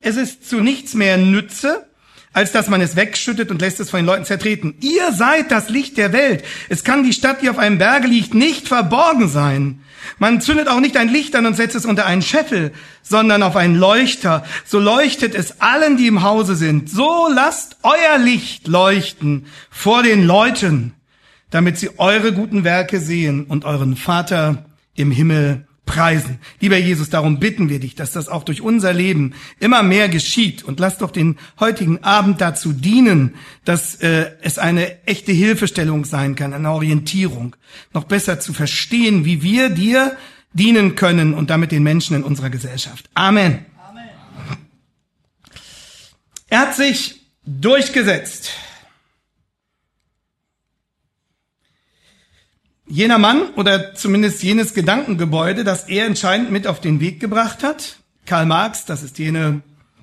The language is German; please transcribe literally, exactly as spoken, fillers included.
Es ist zu nichts mehr Nütze, als dass man es wegschüttet und lässt es von den Leuten zertreten. Ihr seid das Licht der Welt. Es kann die Stadt, die auf einem Berge liegt, nicht verborgen sein. Man zündet auch nicht ein Licht an und setzt es unter einen Scheffel, sondern auf einen Leuchter. So leuchtet es allen, die im Hause sind. So lasst euer Licht leuchten vor den Leuten, damit sie eure guten Werke sehen und euren Vater im Himmel preisen. Lieber Jesus, darum bitten wir dich, dass das auch durch unser Leben immer mehr geschieht. Und lass doch den heutigen Abend dazu dienen, dass äh, es eine echte Hilfestellung sein kann, eine Orientierung, noch besser zu verstehen, wie wir dir dienen können und damit den Menschen in unserer Gesellschaft. Amen. Amen. Er hat sich durchgesetzt. Jener Mann oder zumindest jenes Gedankengebäude, das er entscheidend mit auf den Weg gebracht hat, Karl Marx, das ist jene